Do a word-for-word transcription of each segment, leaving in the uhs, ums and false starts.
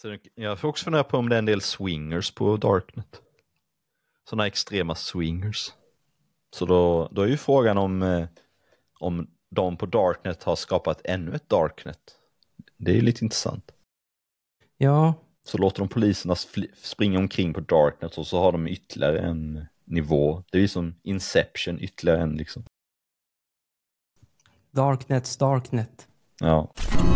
Så jag får också fundera på om det är en del swingers på Darknet. Sådana extrema swingers. Så då, då är ju frågan om, eh, om de på Darknet har skapat ännu ett Darknet. Det är ju lite intressant. Ja. Så låter de poliserna fl- springa omkring på Darknet och så har de ytterligare en nivå. Det är ju som Inception, ytterligare en liksom. Darknets Darknet. Ja.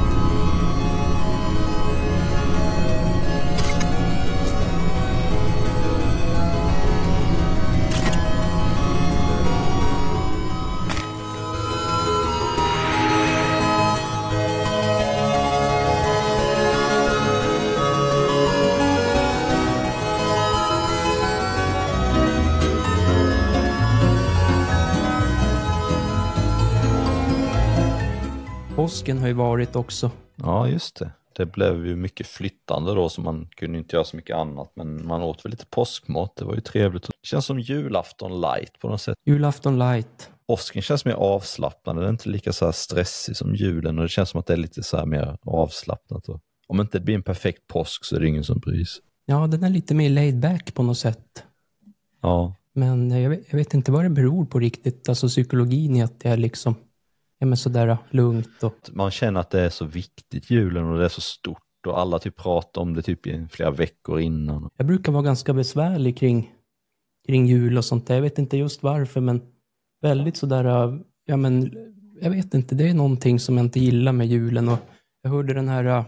Påsken har ju varit också. Ja, just det. Det blev ju mycket flyttande då, så man kunde inte göra så mycket annat. Men man åt väl lite påskmat, det var ju trevligt. Det känns som julafton light på något sätt. Julafton light. Påsken känns mer avslappnande, det är inte lika så här stressig som julen. Och det känns som att det är lite så här mer avslappnat. Och om inte det blir en perfekt påsk så är det ingen som bryr sig. Ja, den är lite mer laid back på något sätt. Ja. Men jag vet, jag vet inte vad det beror på riktigt. Alltså psykologin i att det är liksom... Ja, men sådär lugnt och... Man känner att det är så viktigt julen och det är så stort och alla typ pratar om det typ i flera veckor innan. Jag brukar vara ganska besvärlig kring, kring jul och sånt där. Jag vet inte just varför, men väldigt sådär... Ja, men jag vet inte, det är någonting som jag inte gillar med julen. Och jag hörde den här...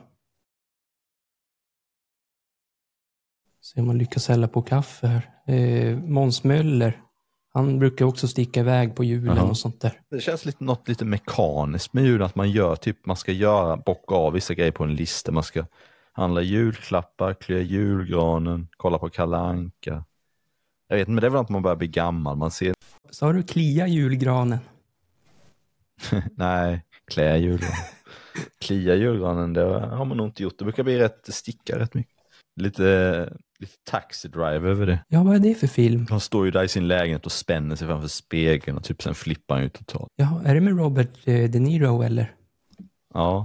Se om man lyckas hälla på kaffe här. Eh, Måns Möller. Han brukar också sticka iväg på julen. Aha. Och sånt där. Det känns lite, något lite mekaniskt med julen. Att man gör typ, man ska göra, bocka av vissa grejer på en lista. Man ska handla julklappar, klä julgranen, kolla på Kalle Anka. Jag vet inte, men det är väl att man börjar bli gammal. Man ser... Så har du klia julgranen? Nej, klä julgranen. Klia julgranen, det har man nog inte gjort. Det brukar bli rätt, sticka rätt mycket. Lite, lite Taxi Driver över det. Ja, vad är det för film? Han står ju där i sin lägenhet och spänner sig framför spegeln och typ sen flippar han ju totalt. Ja, är det med Robert eh, De Niro eller? Ja.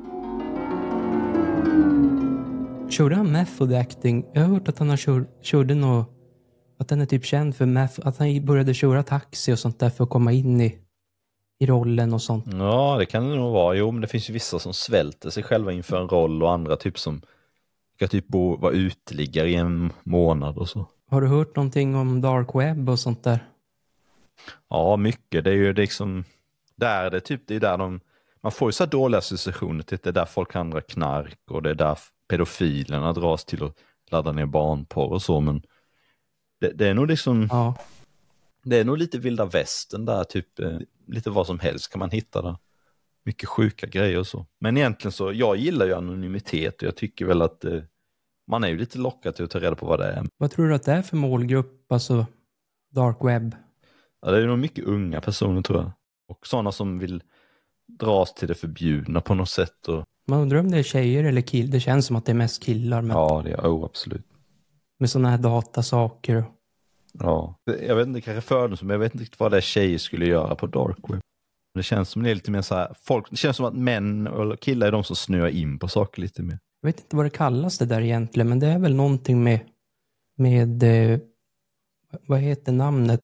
Körde han method acting? Jag har hört att han har kör, körde något, att han är typ känd för meth, att han började köra taxi och sånt där för att komma in i, i rollen och sånt. Ja, det kan det nog vara. Jo, men det finns ju vissa som svälter sig själva inför en roll och andra typ som ska typ bo, vara uteliggare i en månad och så. Har du hört någonting om dark web och sånt där? Ja, mycket. Det är ju liksom där det typ, det är där de, man får ju så här dåliga associationer till att det är där folk handlar knark och det är där pedofilerna dras till att ladda ner barnporr och så, men det, det är nog liksom, ja. Det är nog lite vilda västern där, typ eh, lite vad som helst kan man hitta där. Mycket sjuka grejer och så. Men egentligen så, jag gillar ju anonymitet och jag tycker väl att eh, man är ju lite lockad till att ta reda på vad det är. Vad tror du att det är för målgrupp, alltså dark web? Ja, det är nog mycket unga personer tror jag. Och sådana som vill dras till det förbjudna på något sätt. Och... Man undrar om det är tjejer eller killar. Det känns som att det är mest killar. Men... Ja, det är oh, absolut. Med sådana här datasaker. Ja, jag vet inte, kanske fördomar, men jag vet inte riktigt vad det är tjejer skulle göra på dark web. Det känns som det är lite mer så här, folk, det känns som att män och killar är de som snöar in på saker lite mer. Jag vet inte vad det kallas det där egentligen, men det är väl någonting med, med eh, vad heter namnet?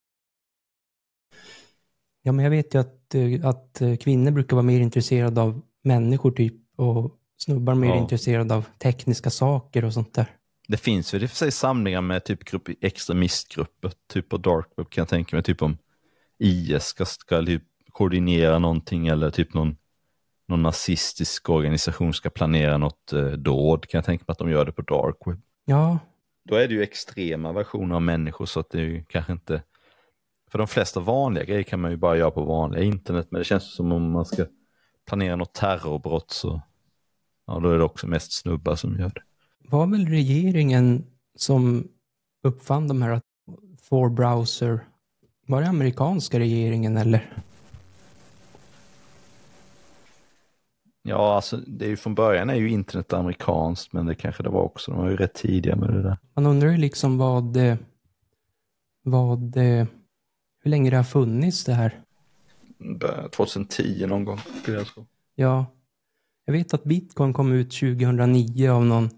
Ja, men jag vet ju att, att kvinnor brukar vara mer intresserade av människor typ, och snubbar mer ja. intresserade av tekniska saker och sånt där. Det finns väl i och för sig samlingar med typ grupp, extremistgrupper, typ på dark web kan jag tänka mig, typ om I S ska, ska typ koordinera någonting eller typ någon, någon nazistisk organisation ska planera något eh, dåd, kan jag tänka mig att de gör det på dark web. Ja. Då är det ju extrema versioner av människor, så att det är ju kanske inte, för de flesta vanliga grejer kan man ju bara göra på vanliga internet, men det känns som om man ska planera något terrorbrott så ja, då är det också mest snubbar som gör det. Var väl regeringen som uppfann de här Tor browser, var det amerikanska regeringen eller? Ja, alltså det är ju från början är ju internet amerikanskt, men det kanske det var också, de var ju rätt tidiga med det där. Man undrar ju liksom vad, vad, hur länge det har funnits det här. tjugohundratio någon gång. Ja, jag vet att Bitcoin kom ut tjugohundranio av någon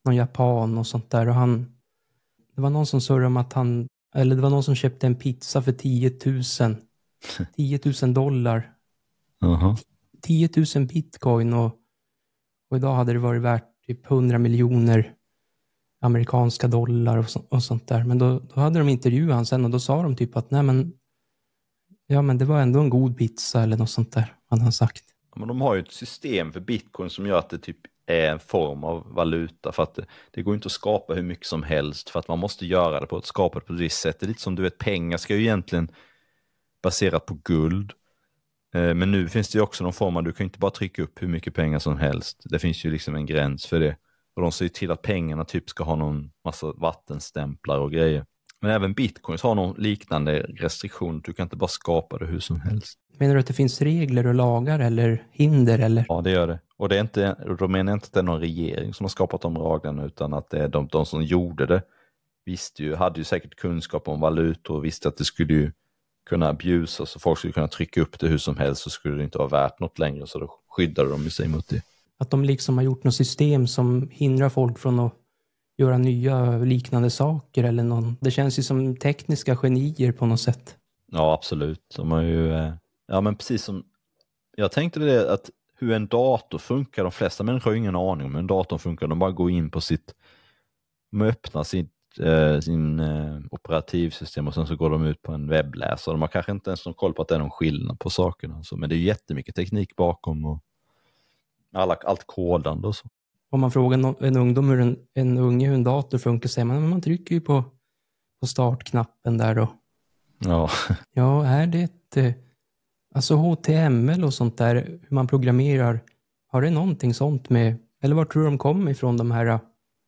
någon japan och sånt där. Och han, det var någon som surrade om att han, eller det var någon som köpte en pizza för tio tusen. tio tusen dollar. Uh-huh. tio tusen bitcoin och, och idag hade det varit värt typ hundra miljoner amerikanska dollar och, så, och sånt där. Men då, då hade de intervjuat han sen och då sa de typ att nej men, ja men det var ändå en god pizza eller något sånt där, han har sagt. Ja, men de har ju ett system för bitcoin som gör att det typ är en form av valuta, för att det, det går inte att skapa hur mycket som helst, för att man måste göra det på ett skapat på ett visst sätt. Det är lite som du vet, pengar ska ju egentligen baserat på guld. Eh, men nu finns det ju också någon form av, du kan inte bara trycka upp hur mycket pengar som helst. Det finns ju liksom en gräns för det. Och de ser ju till att pengarna typ ska ha någon massa vattenstämplar och grejer. Men även bitcoins har någon liknande restriktion. Du kan inte bara skapa det hur som helst. Menar du att det finns regler och lagar eller hinder eller? Ja, det gör det. Och det är inte, då menar jag inte att det är någon regering som har skapat de reglerna, utan att det är de, de som gjorde det. Visste ju, hade ju säkert kunskap om valutor och visste att det skulle ju kunna abusas så folk skulle kunna trycka upp det hur som helst, så skulle det inte vara värt något längre, så då skyddade de sig mot det. Att de liksom har gjort något system som hindrar folk från att göra nya liknande saker eller någon. Det känns ju som tekniska genier på något sätt. Ja, absolut. De har ju, ja men precis som, jag tänkte det att hur en dator funkar, de flesta människor har ingen aning om hur en dator funkar. De bara går in på sitt, de öppnar sitt, eh, sin eh, operativsystem och sen så går de ut på en webbläsare. De har kanske inte ens någon koll på att det är någon skillnad på sakerna. Så, men det är jättemycket teknik bakom och alla, allt kodande och så. Om man frågar en, en ungdom hur en, en unge hur en dator funkar, säger man, men man trycker ju på, på startknappen där då. Ja. Ja, är det ett, alltså H T M L och sånt där, hur man programmerar, har det någonting sånt med, eller var tror du de kommer ifrån de här,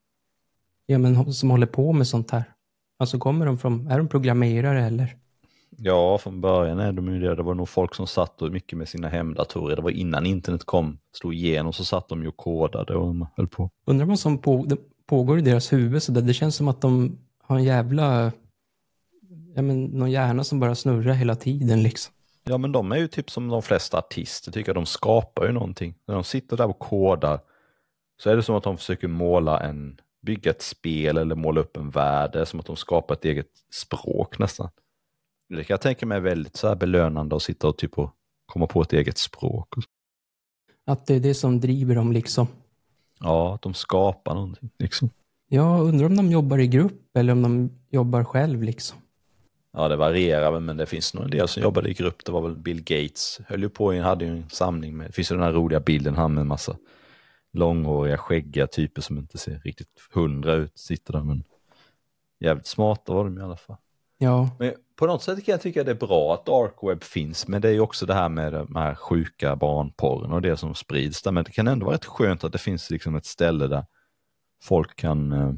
ja men som håller på med sånt här? Alltså kommer de från, är de programmerare eller? Ja, från början är de ju det. Det var nog folk som satt och mycket med sina hemdatorer. Det var innan internet kom, slog igenom, så satt de ju och kodade och de höll på. Undrar vad som på, det pågår i deras huvud så där. Det känns som att de har en jävla, ja men någon hjärna som bara snurrar hela tiden liksom. Ja, men de är ju typ som de flesta artister, tycker de skapar ju någonting. När de sitter där och kodar så är det som att de försöker måla en, bygga ett spel eller måla upp en värld. Det är som att de skapar ett eget språk nästan. Det kan jag tänka mig är väldigt så här belönande att sitta och typ och komma på ett eget språk. Att det är det som driver dem liksom. Ja, att de skapar någonting liksom. Jag undrar om de jobbar i grupp eller om de jobbar själv liksom. Ja, det varierar, men det finns nog en del som jobbade i grupp. Det var väl Bill Gates höll ju på, hade ju en samling med, det finns ju den här roliga bilden, han med en massa långhåriga, skäggiga typer som inte ser riktigt hundra ut, sitter där, men jävligt smarta var de i alla fall. Ja. Men på något sätt kan jag tycka att det är bra att dark web finns, men det är ju också det här med de här sjuka barnporren och det som sprids där, men det kan ändå vara rätt skönt att det finns liksom ett ställe där folk kan eh,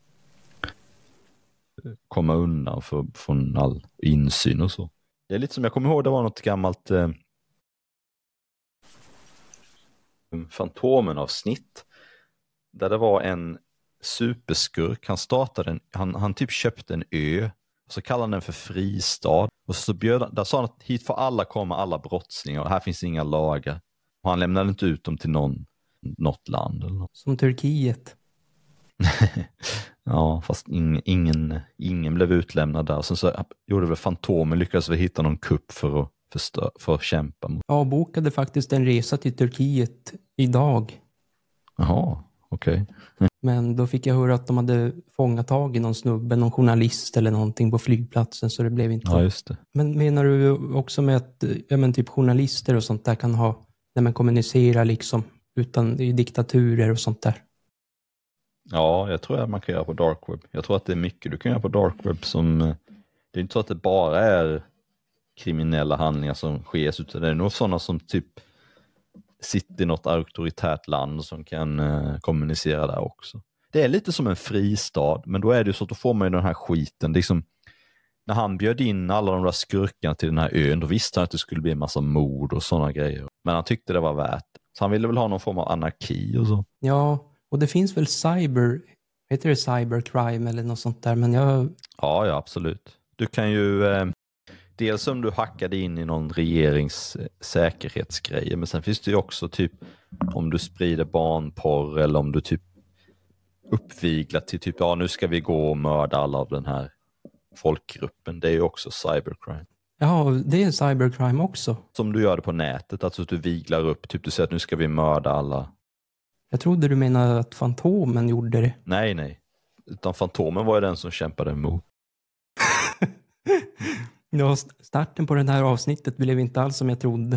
komma undan för, från all insyn och så. Det är lite som, jag kommer ihåg, det var något gammalt eh, Fantomen-avsnitt där det var en superskurk, han startade en, han, han typ köpte en ö och så kallade han den för fristad och så bjöd, där sa han att hit får alla komma, alla brottslingar, och här finns inga lagar, och han lämnade inte ut dem till någon, något land eller något. Som Turkiet. Ja, fast ingen, ingen, ingen blev utlämnad där. Och sen så gjorde väl Fantomen, lyckades vi hitta någon kupp för att, förstö- för att kämpa mot. Jag bokade faktiskt en resa till Turkiet idag. Jaha, okej. Okay. Men då fick jag höra att de hade fångat tag i någon snubbe, någon journalist eller någonting på flygplatsen, så det blev inte. Ja, just det. Men menar du också med att, ja men typ journalister och sånt där kan ha, när man kommunicerar liksom, utan i diktaturer och sånt där? Ja, jag tror att man kan göra på dark web. Jag tror att det är mycket du kan göra på dark web som, det är inte så att det bara är kriminella handlingar som sker, utan det är nog sådana som typ sitter i något auktoritärt land som kan uh, kommunicera där också. Det är lite som en fristad, men då är det så att då får man ju den här skiten. Det är som, när han bjöd in alla de där skurkarna till den här ön, då visste han att det skulle bli en massa mord och sådana grejer. Men han tyckte det var värt. Så han ville väl ha någon form av anarki och så. Ja, och det finns väl cyber, heter det cybercrime eller något sånt där, men jag... Ja, ja, absolut. Du kan ju, eh, dels om du hackade in i någon regerings eh, säkerhetsgrejer, men sen finns det ju också typ om du sprider barnporr eller om du typ uppviglat till typ, ja nu ska vi gå och mörda alla av den här folkgruppen. Det är ju också cybercrime. Ja, det är cybercrime också. Som du gör det på nätet, alltså att du viglar upp, typ du säger att nu ska vi mörda alla. Jag trodde du menade att Fantomen gjorde det. Nej, nej. Utan Fantomen var ju den som kämpade emot. Ja, starten på det här avsnittet blev inte alls som jag trodde.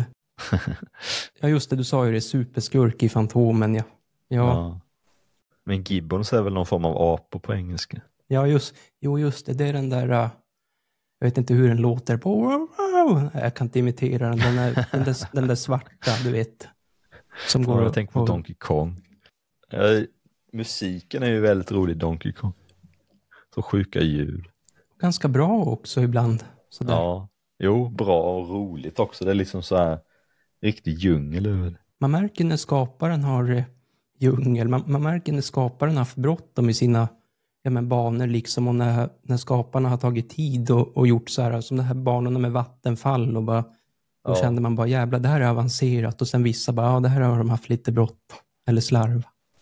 Ja, just det, du sa ju det, superskurk i Fantomen, ja. Ja, Ja. Men Gibbons är väl någon form av apor på engelska. ja just, jo, just det, det är den där, uh, jag vet inte hur den låter på. Jag kan inte imitera den, den, är, den, där, den där svarta, du vet. Som Ja, går jag tänkte på och, Donkey Kong. Ja, musiken är ju väldigt rolig, Donkey Kong. Så sjuka ljud. ganska bra också ibland. Sådär. Ja, jo, bra och roligt också. Det är liksom så här riktig djungel över det. Man märker när skaparen har eh, djungel. Man, man märker när skaparen har haft bråttom i sina ja, men banor liksom. Och när, när skaparna har tagit tid och, och gjort så här. Som de här banorna med vattenfall. Och bara, då Ja. kände man bara jävla det här är avancerat. Och sen vissa bara ja det här har de haft lite bråttom. Eller slarv.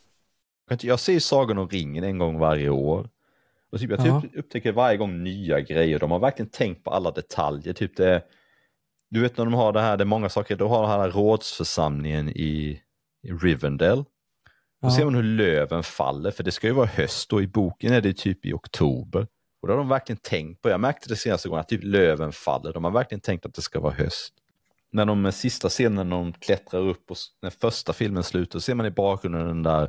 Jag ser Sagan om ringen en gång varje år. Och typ, jag Ja. typ upptäcker varje gång nya grejer. De har verkligen tänkt på alla detaljer. Typ det, du vet när de har det här, det är många saker. De har den här rådsförsamlingen i, i Rivendell. Då Ja. ser man hur löven faller. För det ska ju vara höst och i boken är det typ i oktober. Och då har de verkligen tänkt på, jag märkte det senaste gången att typ löven faller. De har verkligen tänkt att det ska vara höst. När de sista scenen när de klättrar upp och när första filmen slutar ser man i bakgrunden den där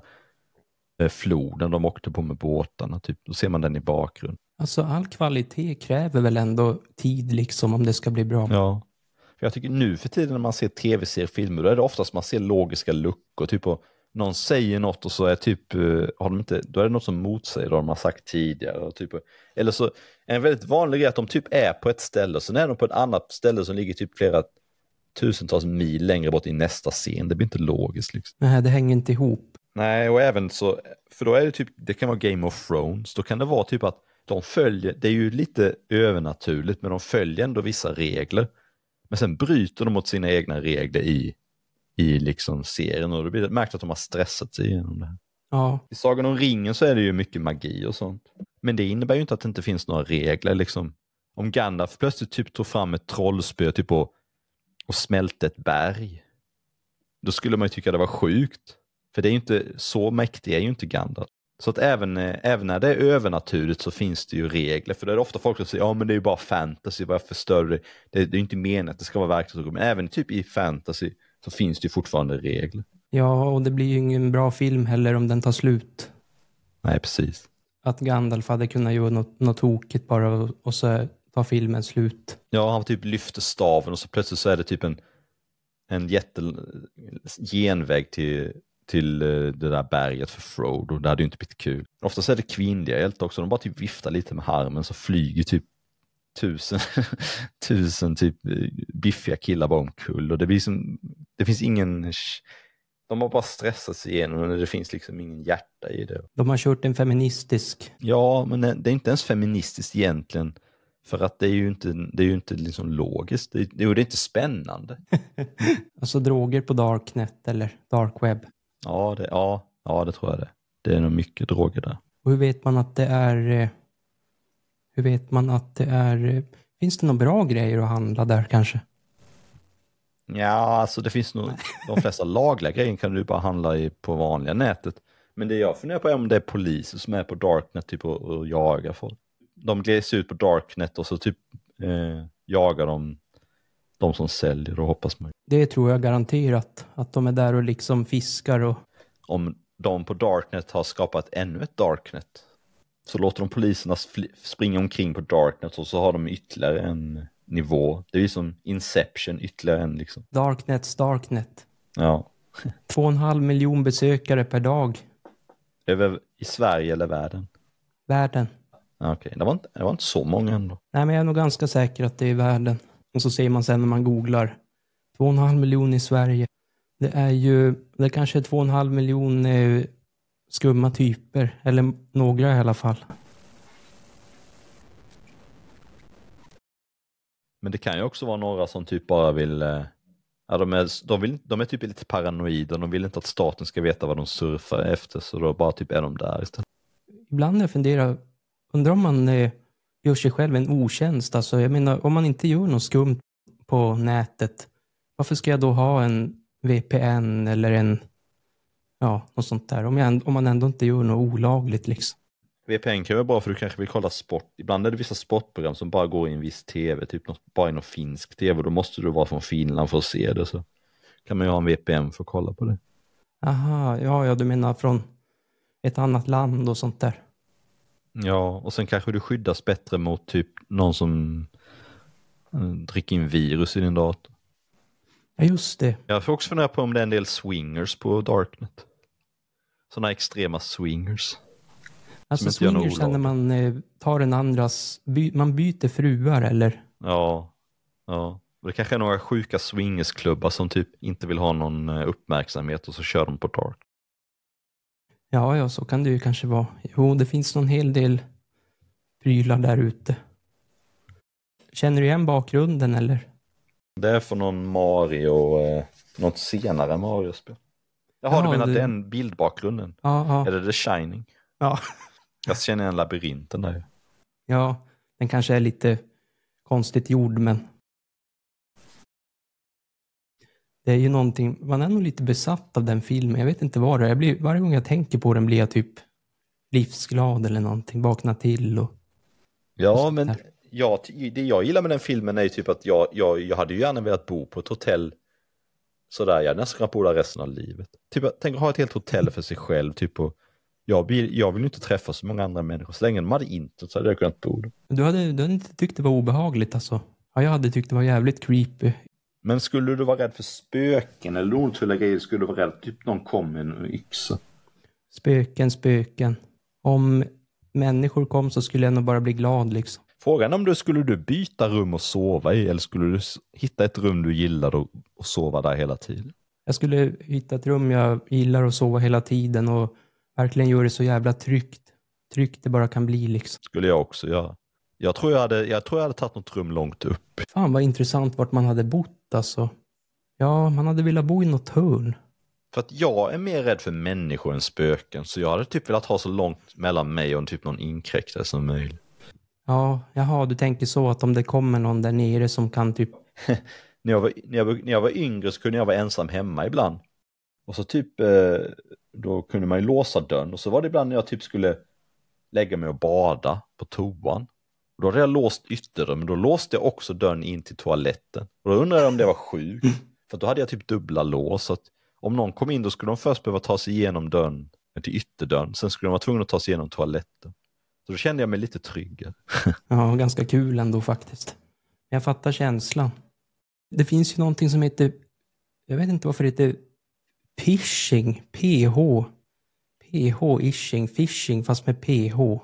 floden de åkte på med båtarna. Typ. Då ser man den i bakgrunden. Alltså all kvalitet kräver väl ändå tid liksom om det ska bli bra. Ja. För jag tycker nu för tiden när man ser tv-serier, filmer, då är det oftast man ser logiska luckor. Typ och någon säger något och så är typ, har de inte, då är det något som motsäger vad de har sagt tidigare. Och typ, eller så en väldigt vanlig grej att de typ är på ett ställe och sen är de på ett annat ställe som ligger typ flera tusentals mil längre bort i nästa scen. Det blir inte logiskt liksom. Nej, det hänger inte ihop. Nej, och även så, för då är det typ, det kan vara Game of Thrones, då kan det vara typ att de följer, det är ju lite övernaturligt, men de följer ändå vissa regler. Men sen bryter de mot sina egna regler i, i liksom serien och då blir det märkt att de har stressat sig igenom det här. Ja, I Sagan om ringen så är det ju mycket magi och sånt. Men det innebär ju inte att det inte finns några regler liksom. Om Gandalf plötsligt typ tog fram ett trollspö typ och, och smälte ett berg, då skulle man ju tycka det var sjukt. För det är ju inte, så mäktig är ju inte Gandalf. Så att även, även när det är övernaturligt så finns det ju regler. För det är ofta folk som säger, ja men det är ju bara fantasy, vad förstör det? Det, det är ju inte meningen att det ska vara verkligt. Men även typ i fantasy så finns det ju fortfarande regler. ja, och det blir ju ingen bra film heller om den tar slut. Nej, precis. Att Gandalf hade kunnat göra något, något tokigt bara och, och så tar filmen slut. Ja, han typ lyfter staven och så plötsligt så är det typ en, en jätte genväg till... till det där berget för Frodo. Det hade ju inte blivit kul. Oftast är det kvinnliga hjältar också. De bara typ viftar lite med harmen så flyger typ tusen, tusen typ biffiga killar bara omkull. Och det blir som, det finns ingen, de har bara stressat sig igenom och det finns liksom ingen hjärta i det. De har kört en feministisk. Ja, men det är inte ens feministiskt egentligen. För att det är ju inte, det är ju inte liksom logiskt. Det är, det är inte spännande. Alltså droger på Darknet eller Dark Web. Ja, det, ja, ja, det tror jag det. Det är nog mycket droger där. Och hur vet man att det är... Hur vet man att det är... Finns det några bra grejer att handla där kanske? Ja, alltså det finns nog... De flesta lagliga grejer kan du bara handla i på vanliga nätet. Men det jag funderar på är om det är poliser som är på Darknet typ och, och jagar folk. De glider ut på Darknet och så typ eh, jagar de de som säljer och hoppas man. Det tror jag garanterat. Att de är där och liksom fiskar och... Om de på Darknet har skapat ännu ett Darknet så låter de poliserna springa omkring på Darknet och så har de ytterligare en nivå. Det är ju som Inception, ytterligare en liksom. Darknets Darknet. Ja. Två och en halv miljon besökare per dag. Över i Sverige eller världen? Världen. Okej, okay. det, var inte, det var inte så många ändå. Nej, men jag är nog ganska säker att det är världen. Och så ser man sen när man googlar. Två och en halv miljon i Sverige. Det är ju, det kanske är två och en halv miljon eh, skumma typer. Eller några i alla fall. Men det kan ju också vara några som typ bara vill... Eh, ja, de, är, de, vill, de är typ lite paranoida. De vill inte att staten ska veta vad de surfar efter. Så då bara typ är de där istället. ibland när jag funderar, undrar om man eh, gör sig själv en otjänst. Alltså, jag menar, om man inte gör något skumt på nätet, varför ska jag då ha en V P N eller en, ja, något sånt där? Om, jag, om man ändå inte gör något olagligt liksom. V P N kan vara bra för du kanske vill kolla sport. Ibland är det vissa sportprogram som bara går i en viss tv, typ något, bara i någon finsk tv. Då måste du vara från Finland för att se det. Så kan man ju ha en V P N för att kolla på det. Aha, ja, ja, du menar från ett annat land och sånt där. Ja, och sen kanske du skyddas bättre mot typ någon som äh, dricker in virus i din dator. Ja, just det. Jag får också fundera på om det är en del swingers på Darknet. Sådana extrema swingers. Alltså swingers är när man eh, tar en andras, by, man byter fruar eller? Ja, ja. Det kanske är några sjuka swingersklubbar som typ inte vill ha någon uppmärksamhet och så kör de på Dark. Ja, ja, så kan det ju kanske vara. Jo, det finns någon hel del prylar där ute. Känner du igen bakgrunden eller? Det är för någon Mario, eh, något senare Mario-spel. Jaha, ja, du menar det... den bildbakgrunden? Ja, ja. Är det The Shining? Ja. Jag känner igen labyrinten där. Ja, den kanske är lite konstigt gjord, men det är ju någonting, man är nog lite besatt av den filmen. Jag vet inte vad det är. Jag blir, varje gång jag tänker på den blir jag typ livsglad eller någonting. Vakna till och... Ja, och men ja, det jag gillar med den filmen är ju typ att jag, jag, jag hade ju gärna velat bo på ett hotell sådär. Jag nästan kan bo där resten av livet. Typ, tänk att ha ett helt hotell för sig själv. Typ, och jag, vill, jag vill inte träffa så många andra människor. Så länge de hade internet så hade jag kunnat bo där. Du hade, du hade inte tyckt det var obehagligt alltså? Ja, jag hade tyckt det var jävligt creepy. Men skulle du vara rädd för spöken eller otroliga grejer, skulle du vara rädd typ någon kom med en yxa? Spöken, spöken. Om människor kom så skulle jag nog bara bli glad liksom. Frågan om du skulle du byta rum och sova i, eller skulle du hitta ett rum du gillar och, och sova där hela tiden? Jag skulle hitta ett rum jag gillar och sova hela tiden och verkligen göra det så jävla tryggt. Tryggt det bara kan bli liksom. Skulle jag också göra. Jag tror jag hade, jag tror jag hade tagit något rum långt upp. Fan vad intressant vart man hade bott alltså. Ja, man hade velat bo i något hörn. För att jag är mer rädd för människor än spöken. Så jag hade typ velat ha så långt mellan mig och typ någon inkräktare som möjligt. Ja, jaha, du tänker så att om det kommer någon där nere som kan typ... när, jag var, när, jag var, när jag var yngre så kunde jag vara ensam hemma ibland. Och så typ, eh, då kunde man ju låsa dörren. Och så var det ibland när jag typ skulle lägga mig och bada på toan. Och då hade jag låst ytterdörren, men då låste jag också dörren in till toaletten. Och då undrade jag om det var sjukt. För då hade jag typ dubbla lås. Så att om någon kom in då skulle de först behöva ta sig igenom dörren till ytterdörren. Sen skulle de vara tvungna att ta sig igenom toaletten. Så då kände jag mig lite tryggare. Ja, ganska kul ändå faktiskt. Jag fattar känslan. Det finns ju någonting som heter, jag vet inte varför det heter phishing, P H. P H-ishing, phishing fast med P H.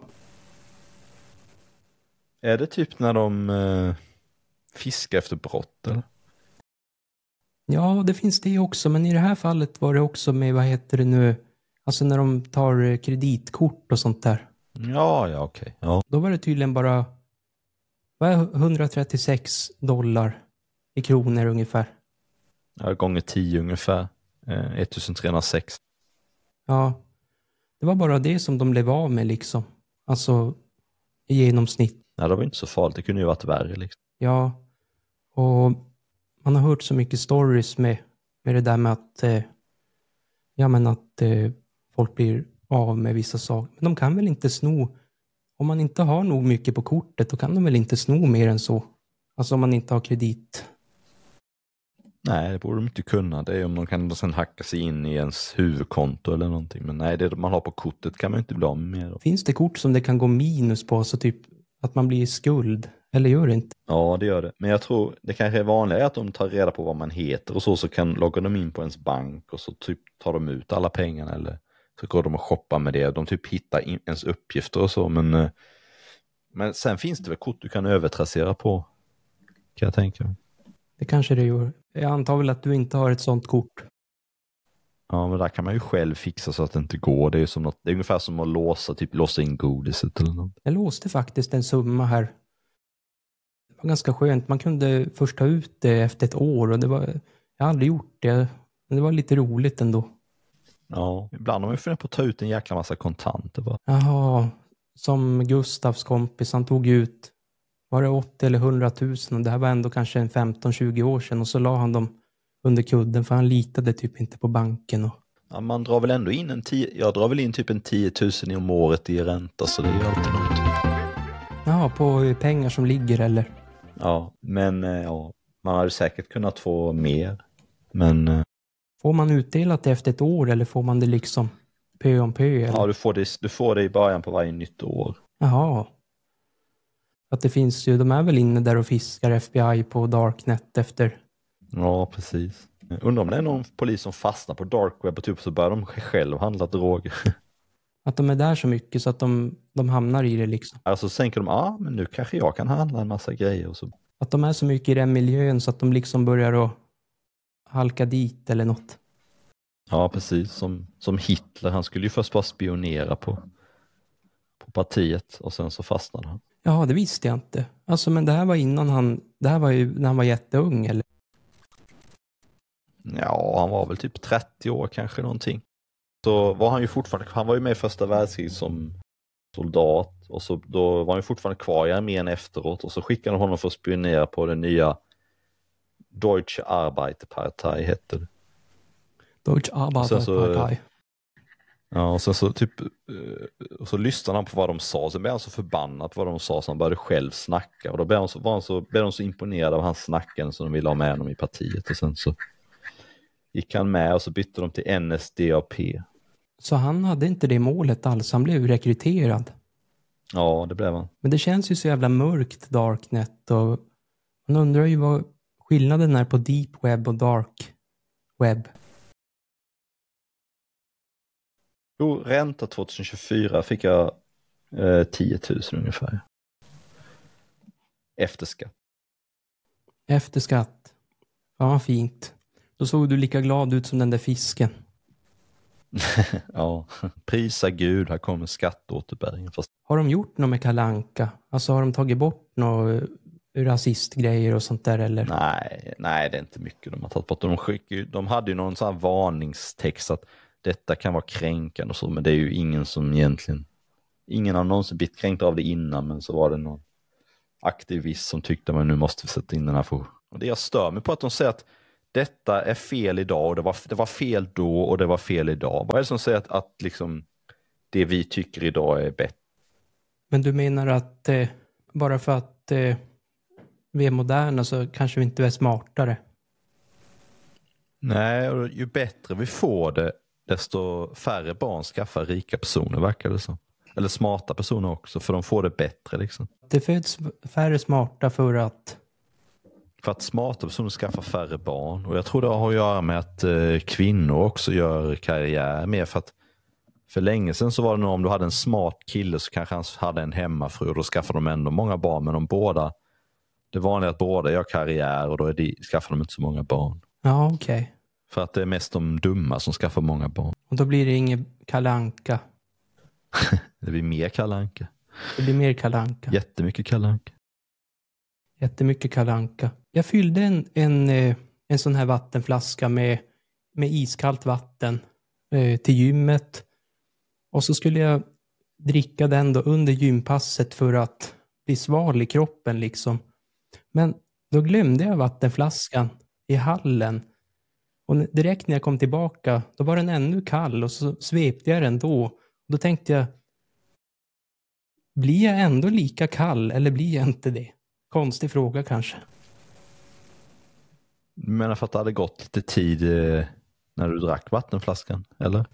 Är det typ när de eh, fiskar efter brott eller? Ja, det finns det också. Men i det här fallet var det också med, vad heter det nu? Alltså när de tar kreditkort och sånt där. Ja, ja, okej. Okay. Ja. Då var det tydligen bara, vad är etthundratrettiosex dollar i kronor ungefär? Ja, gånger tio ungefär. Eh, ettusentrehundrasex. Ja, det var bara det som de blev av med liksom. Alltså i genomsnitt. Nej, det var inte så farligt. Det kunde ju varit värre liksom. Ja, och man har hört så mycket stories med, med det där med att, eh, ja men att eh, folk blir av med vissa saker. Men de kan väl inte sno, om man inte har nog mycket på kortet, då kan de väl inte sno mer än så. Alltså om man inte har kredit. Nej, det borde de inte kunna. Det är om de kan sen hacka sig in i ens huvudkonto eller någonting. Men nej, det man har på kortet kan man inte bli av med mer. Finns det kort som det kan gå minus på, så typ att man blir i skuld? Eller gör det inte? Ja, det gör det. Men jag tror det kanske är vanligare att de tar reda på vad man heter och så, så kan logga dem in på ens bank och så typ tar de ut alla pengarna eller så går de och shoppar med det. De typ hittar in, ens uppgifter och så. Men, men sen finns det väl kort du kan övertrassera på, kan jag tänka mig. Det kanske det gör. Jag antar väl att du inte har ett sånt kort. Ja, men där kan man ju själv fixa så att det inte går. Det är, som något, det är ungefär som att låsa, typ låsa in godiset eller något. Jag låste faktiskt en summa här. Det var ganska skönt. Man kunde först ta ut det efter ett år. Och det var, jag har aldrig gjort det. Men det var lite roligt ändå. Ja, ibland har man ju funderat på att ta ut en jäkla massa kontanter bara. Jaha, som Gustavs kompis, han tog ut, var det åttio eller hundra tusen, och det här var ändå kanske en femton tjugo år sedan, och så la han dem under kudden för han litade typ inte på banken. Och... Ja, man drar väl ändå in en tio, jag drar väl in typ en tio tusen om året i ränta, så det är ju alltid något. Ja, på pengar som ligger eller? Ja, men ja, man hade säkert kunnat få mer, men... Får man utdelat det efter ett år eller får man det liksom pö om pö? Eller? Ja, du får, det, du får det i början på varje nytt år. Jaha. Att det finns ju, de är väl inne där och fiskar F B I på Darknet efter. Ja, precis. Undrar om det är någon polis som fastnar på Dark Web och typ så börjar de själv handla droger. Att de är där så mycket så att de, de hamnar i det liksom. Alltså så tänker de, ja ah, men nu kanske jag kan handla en massa grejer och så. Att de är så mycket i den miljön så att de liksom börjar att halka dit eller något. Ja, precis. Som, som Hitler, han skulle ju först bara spionera på, på partiet och sen så fastnade han. Ja, det visste jag inte. Alltså, men det här var innan han, det här var ju när han var jätteung eller? Ja, han var väl typ trettio år kanske någonting. Så var han ju fortfarande, han var ju med i första världskriget som soldat och så då var han ju fortfarande kvar i armén efteråt och så skickade honom för att spionera på den nya Deutsche Arbeiterpartei hette det. Deutsche Arbeiterpartei. Ja, och sen så typ och så lyssnade han på vad de sa, så blev han så förbannad på vad de sa så han började själv snacka och då blev, han så, var han så, blev de så imponerade av hans snacken så de ville ha med honom i partiet och sen så gick han med och så bytte de till N S D A P. Så han hade inte det målet alls, han blev rekryterad. Ja, det blev han. Men det känns ju så jävla mörkt, Darknet, och man undrar ju vad skillnaden är på Deep Web och Dark Web. Jo, ränta tjugohundratjugofyra fick jag eh, tio tusen ungefär. Efter skatt. Efter skatt. Ja, fint. Då såg du lika glad ut som den där fisken. Ja, prisa Gud, här kommer skatteåterbäringen. Fast... Har de gjort något med Kalle Anka? Alltså har de tagit bort några rasistgrejer och sånt där eller? Nej, nej, det är inte mycket de har tagit bort. De, skickar, de hade ju någon sån här varningstext att detta kan vara kränkande och så, men det är ju ingen som egentligen, ingen har någonsin blivit kränkt av det innan, men så var det någon aktivist som tyckte att nu måste vi sätta in den här för. Och det jag stör mig på att de säger att detta är fel idag och det var, det var fel då och det var fel idag. Vad är det som säger att, att liksom det vi tycker idag är bättre? Men du menar att eh, bara för att eh, vi är moderna så kanske vi inte är smartare? Nej, och ju bättre vi får det, desto färre barn skaffar rika personer, verkar det så. Eller smarta personer också, för de får det bättre liksom. Det föds färre smarta för att... För att smarta personer skaffar färre barn. Och jag tror det har att göra med att eh, kvinnor också gör karriär mer. För att för länge sedan så var det nog om du hade en smart kille så kanske han hade en hemmafru och då skaffade de ändå många barn. Men de båda, det vanliga är att båda gör karriär och då är de, skaffar de inte så många barn. Ja, okej. Okay. För att det är mest de dumma som skaffar många barn. Och då blir det ingen Kalle Anka. Det blir mer Kalle Anka. Det blir mer Kalle Anka. Jättemycket Kalle Anka. Jättemycket Kalle Anka. Jag fyllde en, en, en sån här vattenflaska med, med iskallt vatten eh, till gymmet. Och så skulle jag dricka den då under gympasset för att bli sval i kroppen liksom. Men då glömde jag vattenflaskan i hallen. Och direkt när jag kom tillbaka då var den ännu kall och så svepte jag den då. Och då tänkte jag, blir jag ändå lika kall eller blir jag inte det? Konstig fråga kanske. Du menar för att det hade gått lite tid eh, när du drack vattenflaskan, eller?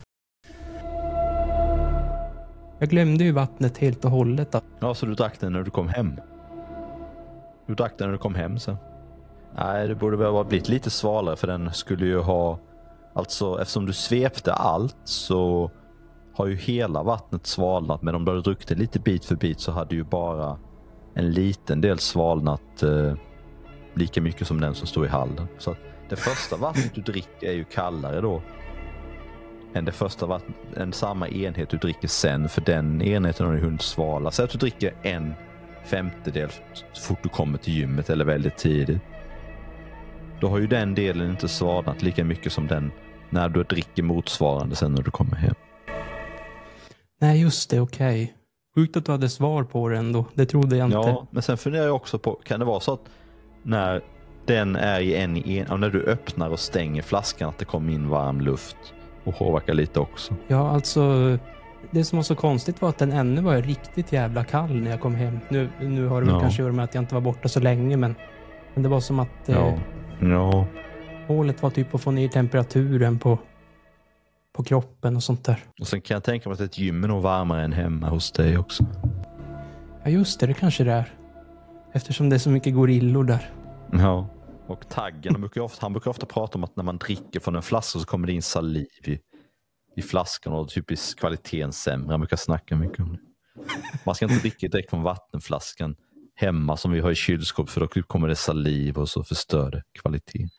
Jag glömde ju vattnet helt och hållet. Då. Ja, så du drack den när du kom hem? Du drack den när du kom hem sen? Nej, det borde väl ha blivit lite svalare för den skulle ju ha... Alltså, eftersom du svepte allt så har ju hela vattnet svalnat. Men om du hade druckit det lite bit för bit så hade ju bara en liten del svalnat eh, lika mycket som den som stod i hallen. Så att det första vattnet du dricker är ju kallare då än det första vattnet, än samma enhet du dricker sen, för den enheten har ju hunnit svala. Så att du dricker en femtedel så fort du kommer till gymmet eller väldigt tidigt. Då har ju den delen inte svalnat lika mycket som den när du dricker motsvarande sen när du kommer hem. Nej, just det, okej. Okay. Sjukt att du hade svar på det ändå. Det trodde jag inte. Ja, men sen funderar jag också på, kan det vara så att när den är i en i en, och när du öppnar och stänger flaskan att det kommer in varm luft och påverkar lite också? Ja, alltså det som var så konstigt var att den ännu var riktigt jävla kall när jag kom hem. Nu, nu har det väl Ja. kanske gjort med att jag inte var borta så länge, men, men det var som att Ja. eh, Ja. målet var typ att få ner temperaturen på, på kroppen och sånt där. Och sen kan jag tänka mig att ett gym är nog varmare än hemma hos dig också. Ja, just det, det kanske det är. Eftersom det är så mycket gorillor där. Ja. Och taggen, han brukar, ofta, han brukar ofta prata om att när man dricker från en flaska så kommer det in saliv i, i flaskan och typiskt kvaliteten sämre. Han brukar snacka mycket om det. Man ska inte dricka direkt från vattenflaskan hemma som vi har i kylskåp, för då kommer det saliv och så förstör det kvaliteten.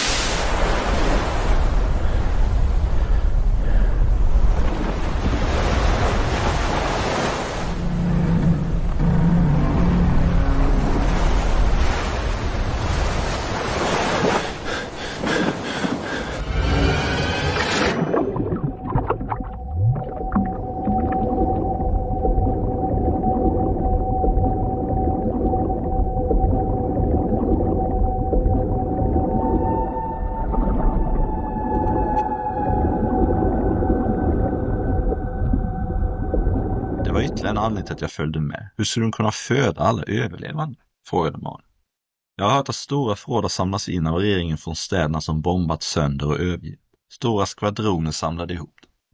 Det var ytterligare en anledning till att jag följde med. Hur skulle de kunna föda alla överlevande? Frågade man. Jag har hört att stora förråd har samlats in av regeringen från städerna som bombat sönder och övergivit. Stora skvadroner samlade ihop.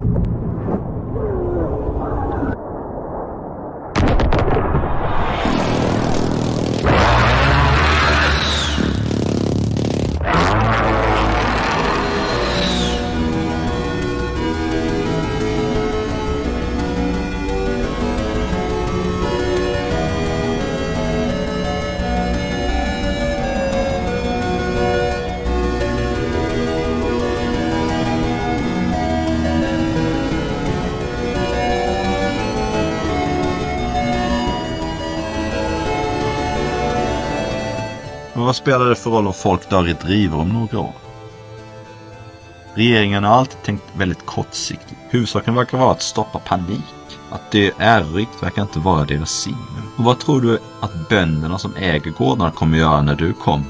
Men vad spelar det för roll om folk dör i drivor om några år? Regeringen har alltid tänkt väldigt kortsiktigt. Huvudsaken verkar vara att stoppa panik. Att det är ärorikt verkar inte vara deras signum. Och vad tror du att bönderna som äger gårdarna kommer göra när du kommer?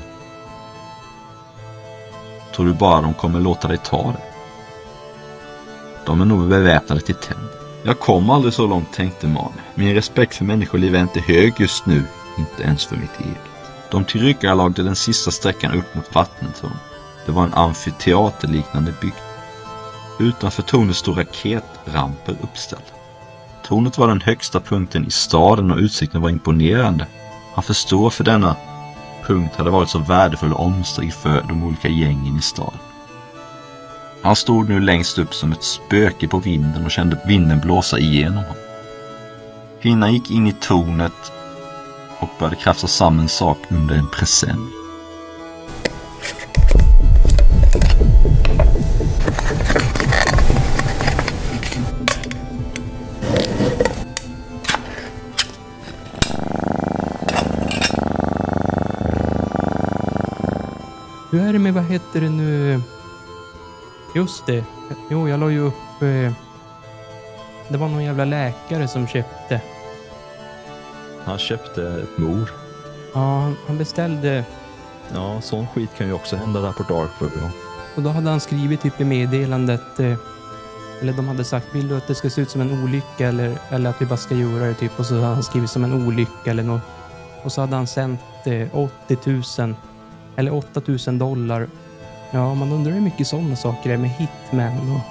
Tror du bara de kommer låta dig ta det? De är nog beväpnade till tänd. Jag kommer aldrig så långt, tänkte man. Min respekt för människoliv är inte hög just nu, inte ens för mitt eget. De tillryggalagde den sista sträckan upp mot vattentorn. Det var en amfiteaterliknande byggnad. Utanför tornet stod raketramper uppställda. Tornet var den högsta punkten i staden och utsikten var imponerande. Han förstår för denna punkt hade varit så värdefull och omstridd för de olika gängen i staden. Han stod nu längst upp som ett spöke på vinden och kände vinden blåsa igenom honom. Kvinnan gick in i tornet och började krafsa samman sak under en presenning. Hur är det med, vad heter det nu? Just det. Jo, jag la ju upp... Eh, det var någon jävla läkare som köpte. Han köpte ett mord. Ja, han, han beställde... Ja, sån skit kan ju också hända där på Dark Web. Ja. Och då hade han skrivit typ i meddelandet... Eh, eller de hade sagt, vill du att det ska se ut som en olycka? Eller, eller att vi bara ska göra det typ. Och så hade han skrivit som en olycka eller något. Och så hade han sänt eh, åttio tusen... Eller åtta tusen dollar. Ja, man undrar hur mycket sådana saker är med hitman och...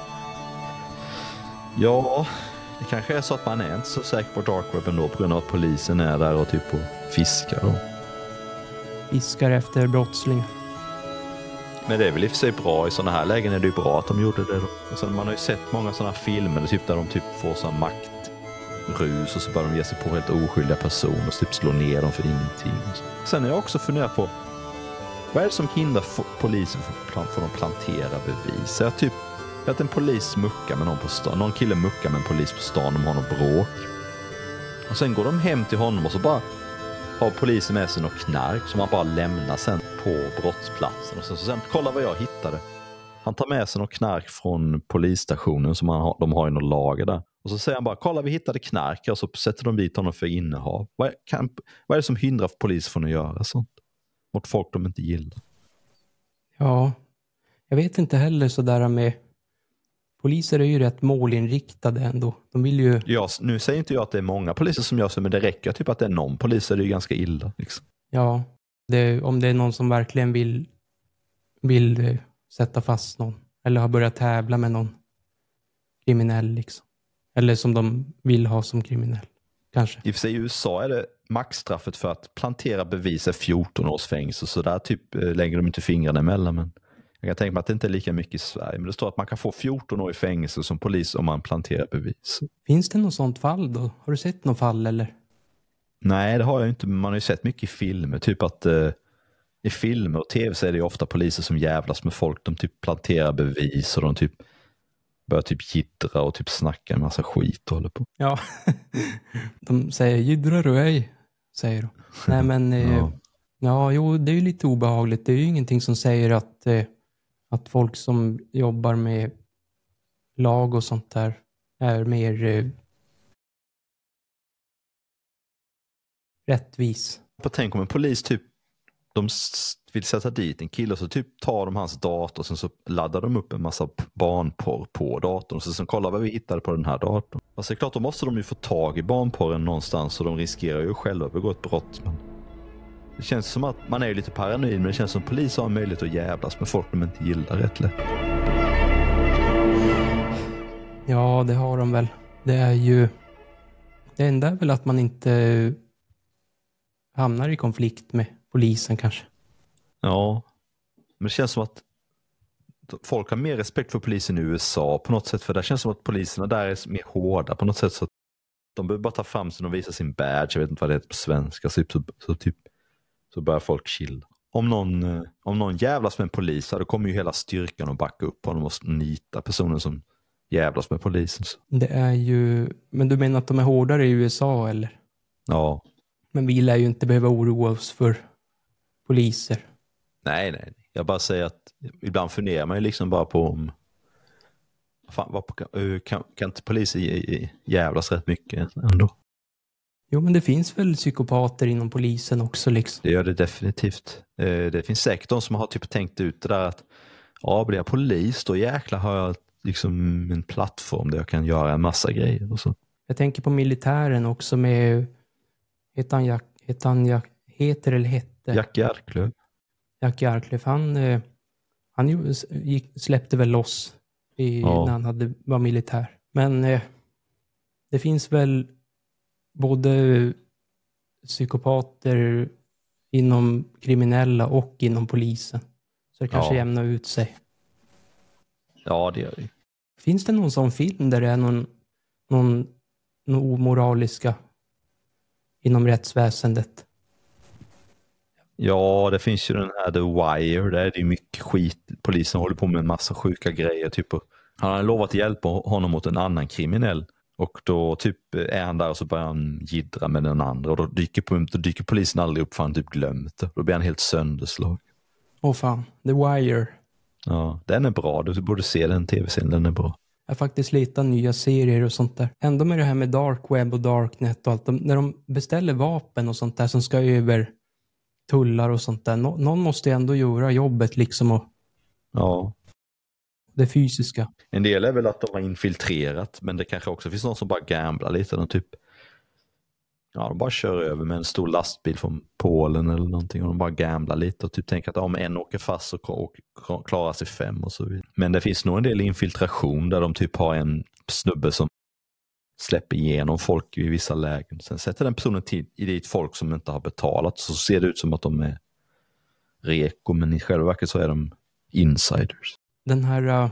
Ja, det kanske är så att man är inte så säker på Dark Web ändå på grund av att polisen är där och typ och fiskar och... fiskar efter brottslingar. Men det är väl i och för sig bra, i sådana här lägen är det ju bra att de gjorde det då. Och sen, man har ju sett många sådana filmer typ där de typ får sån maktrus och så börjar de ge sig på helt oskyldiga personer och typ slå ner dem för ingenting. Sen har jag också funderat på, vad är det som hindrar polisen från att plantera bevis? Jag typ att en polis muckar med någon på stan, någon kille muckar med en polis på stan, om har någon bråk. Och sen går de hem till honom och så bara har polisen med sig något knark som man bara lämnar sen på brottsplatsen. Och sen, så sen kolla vad jag hittade. Han tar med sig något knark från polisstationen som han har, de har i något lager där. Och så säger han bara, kolla vi hittade knark, och så sätter de dit honom för innehav. Vad är, kan, vad är det som hindrar polis från att göra sånt? Mot folk de inte gillar. Ja, jag vet inte heller sådär med... Poliser är ju rätt målinriktade ändå. De vill ju... Ja, nu säger inte jag att det är många poliser som gör så, men det räcker typ att det är någon polis, är det ju ganska illa. Liksom. Ja, det, om det är någon som verkligen vill, vill eh, sätta fast någon. Eller har börjat tävla med någon kriminell liksom. Eller som de vill ha som kriminell. Kanske. I och för sig i U S A är det maxstraffet för att plantera bevis är fjorton års fängelse. Så där typ eh, lägger de inte fingrarna emellan. Men jag kan tänka mig att det inte är lika mycket i Sverige. Men det står att man kan få fjorton år i fängelse som polis om man planterar bevis. Finns det något sånt fall då? Har du sett något fall eller? Nej, det har jag inte. Man har ju sett mycket i filmer. Typ att eh, i filmer och tv så är det ju ofta poliser som jävlas med folk. De typ planterar bevis och de typ börjar typ jiddra och typ snacka en massa skit och håller på. Ja, de säger jiddrar du ej, säger de. Nej men, eh, Ja. ja jo det är ju lite obehagligt. Det är ju ingenting som säger att, eh, att folk som jobbar med lag och sånt där är mer eh, rättvis. På tänk om en polis typ de s- vill sätta dit en kille och så typ tar de hans dator och sen så laddar de upp en massa p- barnporr på datorn och så sen kollar vad vi hittade på den här datorn. Fast det är klart, då måste de ju få tag i barnporren någonstans så de riskerar ju själva att begå ett brott. Men det känns som att man är ju lite paranoid, men det känns som att polis har en möjlighet att jävlas med folk de inte gillar rätt lätt. Ja, det har de väl. Det är ju... Det enda är väl att man inte hamnar i konflikt med polisen kanske. Ja, men det känns som att folk har mer respekt för polisen i U S A på något sätt, för det känns som att poliserna där är mer hårda på något sätt, så att de behöver bara ta fram sig och visa sin badge, jag vet inte vad det heter på svenska, så, så, så typ så börjar folk chilla. Om någon, eh, om någon jävlas med en polis, då kommer ju hela styrkan att backa upp honom och nita personen som jävlas med polisen. Så. Det är ju... Men du menar att de är hårdare i U S A eller? Ja. Men vi lär ju inte behöva oroa oss för poliser. Nej, nej. Jag bara säger att ibland funderar man ju liksom bara på om fan, vad, kan, kan, kan inte poliser jävlas rätt mycket ändå? Jo, men det finns väl psykopater inom polisen också liksom. Det gör det definitivt. Det finns säkert de som har typ tänkt ut det där att ja, blir jag polis då jäklar har jag liksom en plattform där jag kan göra en massa grejer och så. Jag tänker på militären också med heter han, Jack, heter, han Jack, heter eller hette? Jack Arklöv. Jack Arklöv, han, eh, han ju- gick, släppte väl loss i, Ja. när han hade, var militär. Men eh, det finns väl både psykopater inom kriminella och inom polisen. Så det kanske Ja. jämnar ut sig. Ja, det gör det. Finns det någon sån film där det är någon, någon, någon omoraliska inom rättsväsendet? Ja, det finns ju den här The Wire, där är det ju mycket skit. Polisen håller på med en massa sjuka grejer. Typ, och han har lovat att hjälpa honom mot en annan kriminell. Och då typ är han där och så börjar han jiddra med den andra. Och då dyker, då dyker polisen aldrig upp för han typ glömt det. Då blir han helt sönderslag. Åh fan, The Wire. Ja, den är bra. Du borde se den tv-serien, den är bra. Jag har faktiskt letat nya serier och sånt där. Ändå med det här med dark web och darknet och allt. De, när de beställer vapen och sånt där som ska över tullar och sånt där. Nå, någon måste ju ändå göra jobbet liksom och Ja. det fysiska. En del är väl att de har infiltrerat, men det kanske också finns någon som bara gamblar lite. De typ, ja, de bara kör över med en stor lastbil från Polen eller någonting och de bara gamblar lite och typ tänker att om en åker fast så k- klarar sig fem och så vidare. Men det finns nog en del infiltration där de typ har en snubbe som släpper igenom folk i vissa lägen. Sen sätter den personen tid i dit folk som inte har betalat, så ser det ut som att de är reko, men i själva verket så är de insiders. Den här uh,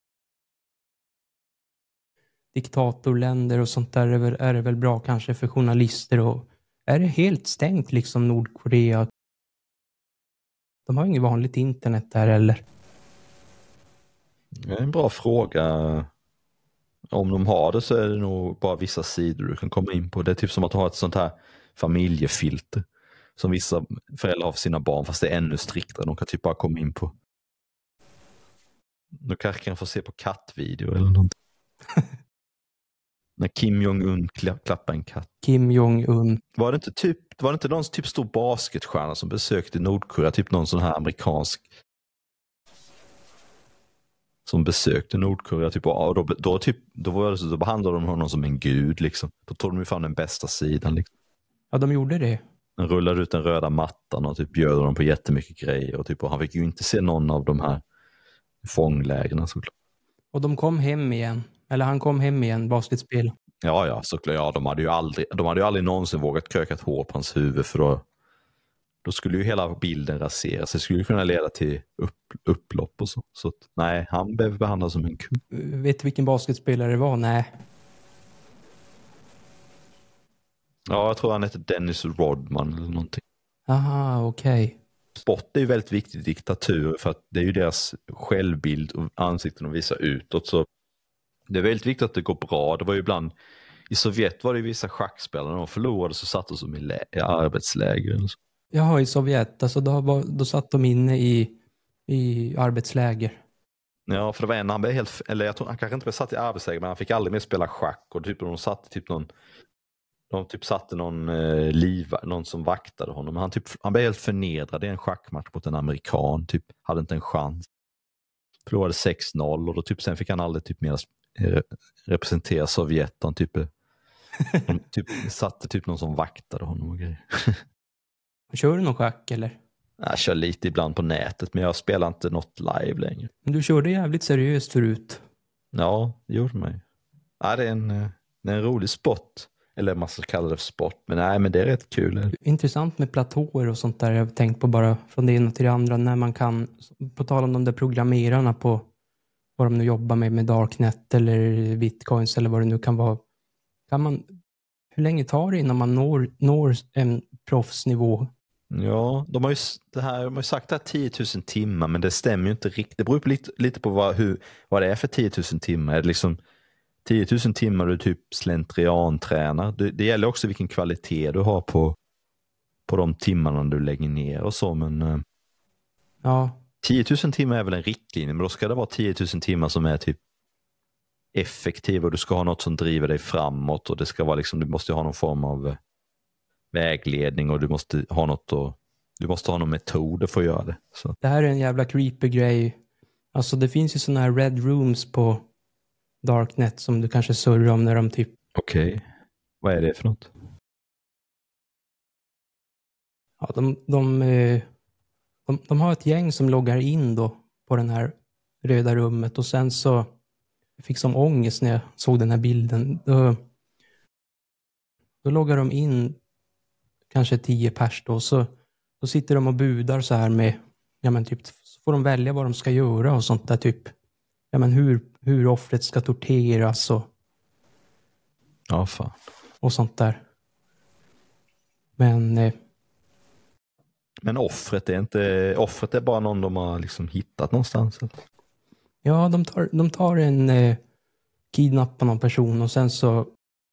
diktatorländer och sånt där är, väl, är det väl bra kanske för journalister. Och är det helt stängt liksom Nordkorea? De har inget vanligt internet där eller? Det är en bra fråga. Om de har det så är det nog bara vissa sidor du kan komma in på. Det är typ som att ha ett sånt här familjefilter som vissa föräldrar har för sina barn, fast det är ännu striktare. De kan typ bara komma in på. De kanske kan få se på kattvideo eller någonting. När Kim Jong-Un kla- klappade en katt. Kim Jong-Un. Var det inte typ, var det inte någon typ stor basketstjärna som besökte Nordkorea? Typ någon sån här amerikansk som besökte Nordkorea. Typ, och då, då, typ, då, var det, då behandlade de honom som en gud. Liksom. Då tog de ju fram den bästa sidan. Liksom. Ja, de gjorde det. Han rullade ut den röda mattan och typ bjöd dem på jättemycket grejer. Och, typ, och han fick ju inte se någon av de här fånglägren såklart. Och de kom hem igen. Eller han kom hem igen, basketspel. Ja, ja, såklart. Ja, de hade ju aldrig, de hade ju aldrig någonsin vågat kröka ett hår på hans huvud för då, då skulle ju hela bilden raseras. Det skulle ju kunna leda till upp, upplopp och så. Så att, nej, han behöver behandlas som en kung. Vet du vilken basketspelare det var? Nej. Ja, jag tror han heter Dennis Rodman eller någonting. Aha, okej. Okay. Sport är ju väldigt viktigt i diktatur för att det är ju deras självbild och ansikten att visa utåt. Så det är väldigt viktigt att det går bra. Det var ju ibland, i Sovjet var det ju vissa schackspelare, när de förlorade så satt de som i, lä- i arbetsläger. Jaha, i Sovjet, alltså då, var, då satt de inne i, i arbetsläger. Ja, för det var en, han blev helt, eller jag tror han kanske inte blev satt i arbetsläger, men han fick aldrig mer spela schack och typ de satte typ någon, de typ satte någon eh, liv, någon som vaktade honom. Han, typ, han blev helt förnedrad i en schackmatch mot en amerikan, typ hade inte en chans. Förlorade sex noll och då typ sen fick han aldrig typ mer eh, representera Sovjet. Han typ, de, typ satte typ någon som vaktade honom och grejer. Kör du någon schack eller? Jag kör lite ibland på nätet, men jag spelar inte något live längre. Men du körde jävligt seriöst förut. Ja, det gjorde man ju. Ja, det är en, det är en rolig sport. Eller man ska kalla det för sport. Men nej, men det är rätt kul. Intressant med platåer och sånt där. Jag har tänkt på bara från det ena till det andra. När man kan, på tal om de där programmerarna på vad de nu jobbar med, med Darknet eller Bitcoins eller vad det nu kan vara. Kan man, hur länge tar det innan man når, når en proffsnivå? Ja, de har ju, det här, de har ju sagt det här tio tusen timmar, men det stämmer ju inte riktigt. Det beror på lite, lite på vad, hur, vad det är för tio tusen timmar. Är det liksom tio tusen timmar du typ slentrian-tränar? Det, det gäller också vilken kvalitet du har på, på de timmarna du lägger ner och så, men ja. tio tusen timmar är väl en riktlinje, men då ska det vara tio tusen timmar som är typ effektiva och du ska ha något som driver dig framåt och det ska vara liksom, du måste ha någon form av vägledning och du måste ha något och du måste ha någon metod för att göra det. Så. Det här är en jävla creepy grej. Alltså det finns ju såna här red rooms på Darknet som du kanske surrar om när de typ... Okej. Okay. Vad är det för något? Ja, de, de, de, de har ett gäng som loggar in då på den här röda rummet och sen så jag fick som ångest när jag såg den här bilden. Då, då loggar de in kanske tio pers då, så då sitter de och budar så här med, ja men typ, så får de välja vad de ska göra och sånt där typ, ja men hur, hur offret ska torteras och ja fan. Och sånt där. Men eh, men offret är inte, offret är bara någon de har liksom hittat någonstans. Ja, de tar, de tar en eh, kidnappar någon person och sen så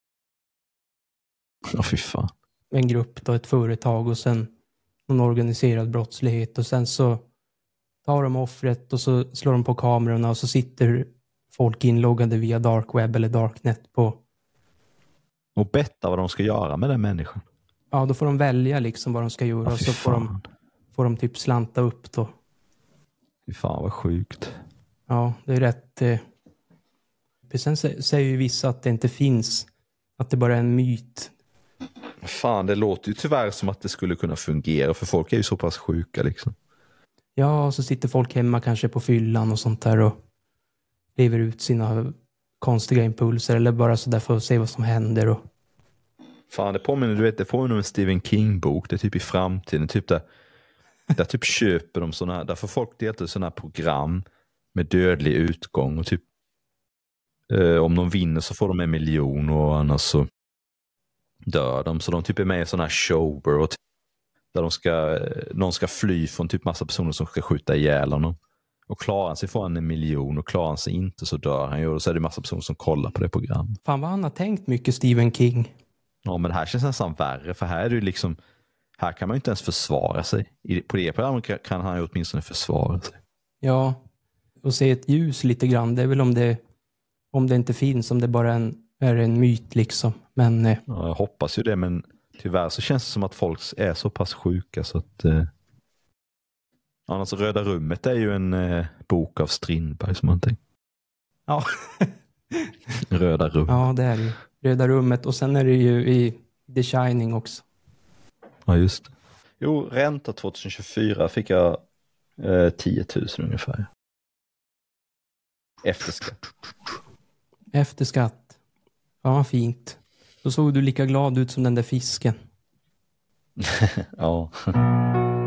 ja fy fan. En grupp då, ett företag och sen någon organiserad brottslighet och sen så tar de offret och så slår de på kamerorna och så sitter folk inloggade via dark web eller darknet på och betta vad de ska göra med den människan. Ja, då får de välja liksom vad de ska göra ja, och så får de, får de typ slanta upp då. Fy fan vad sjukt. Ja, det är rätt. Eh... Sen säger ju vissa att det inte finns, att det bara är en myt. Fan, det låter ju tyvärr som att det skulle kunna fungera för folk är ju så pass sjuka liksom. Ja, och så sitter folk hemma kanske på fyllan och sånt där och lever ut sina konstiga impulser eller bara så där för att se vad som händer. Och... Fan, det påminner, du vet, det påminner om en Stephen King-bok. Det är typ i framtiden, typ där, där typ köper de såna här, där får folk delta i såna här program med dödlig utgång och typ eh, om de vinner så får de en miljon och annars så dör de. Så de typ är med i såna här shower och typ, där de ska, någon ska fly från typ massa personer som ska skjuta ihjäl honom. Och klarar han sig får han en miljon och klarar han sig inte så dör han ju. Och så är det massa personer som kollar på det programmet. Fan vad han har tänkt mycket Stephen King. Ja, men det här känns nästan värre. För här är det ju liksom, här kan man ju inte ens försvara sig. På det programmet kan han ju åtminstone försvara sig. Ja, och se ett ljus lite grann. Det är väl om det, om det inte finns, om det bara är en, är det en myt liksom. Men eh, Ja, jag hoppas ju det, men tyvärr så känns det som att folk är så pass sjuka så att... Eh... Annars Röda rummet är ju en eh, bok av Strindberg som man tänker. ja. Röda rummet. Ja, det är det ju. Röda rummet. Och sen är det ju i The Shining också. Ja, just det. Jo, ränta tjugohundratjugofyra fick jag eh, tio tusen ungefär. Efter skatt. Efter skatt. Ja, fint. Då såg du lika glad ut som den där fisken. Ja.